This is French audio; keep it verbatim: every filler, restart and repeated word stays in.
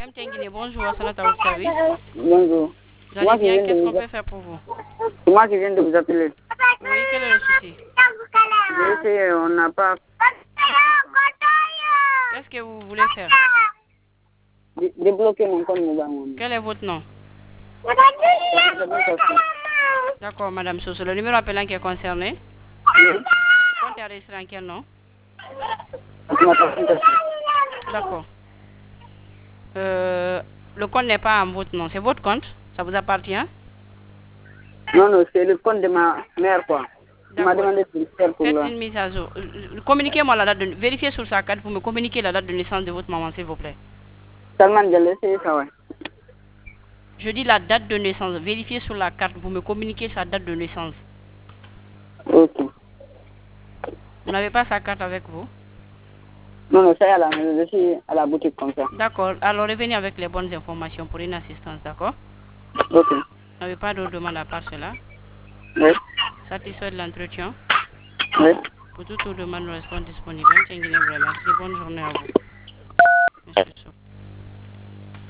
Madame Tenguine, bonjour, c'est notre service. Bonjour. Vous allez bien, qu'est-ce qu'on peut faire pour vous? C'est moi qui viens de vous appeler. Oui, quel est le souci? J'ai essayé, on n'a pas... Qu'est-ce que vous voulez faire? dé- débloquer mon compte mobile. Quel est votre nom? D'accord, Madame Soso. Le numéro appelant qui est concerné? Le compte est enregistré en quel nom? D'accord. Euh, le compte n'est pas en votre nom. C'est votre compte? Ça vous appartient? Non, non, c'est le compte de ma mère, quoi. Elle m'a D'accord. demandé de le faire pour Faites là. une mise à jour. Euh, Communiquez-moi la date de... Vérifiez sur sa carte pour me communiquer la date de naissance de votre maman, s'il vous plaît. Salman Diallo, c'est ça, ouais. Je dis la date de naissance. Vérifiez sur la carte pour me communiquer sa date de naissance. Ok. Vous n'avez pas sa carte avec vous? Non, non, ça y est, à la maison, je suis à la boutique comme ça. D'accord. Alors revenez avec les bonnes informations pour une assistance, d'accord? Ok. Vous n'avez pas d'autres demandes à part cela? Oui. Satisfait de l'entretien? Oui. Pour toute demande, nous restons disponibles. Merci. Bonne journée à vous.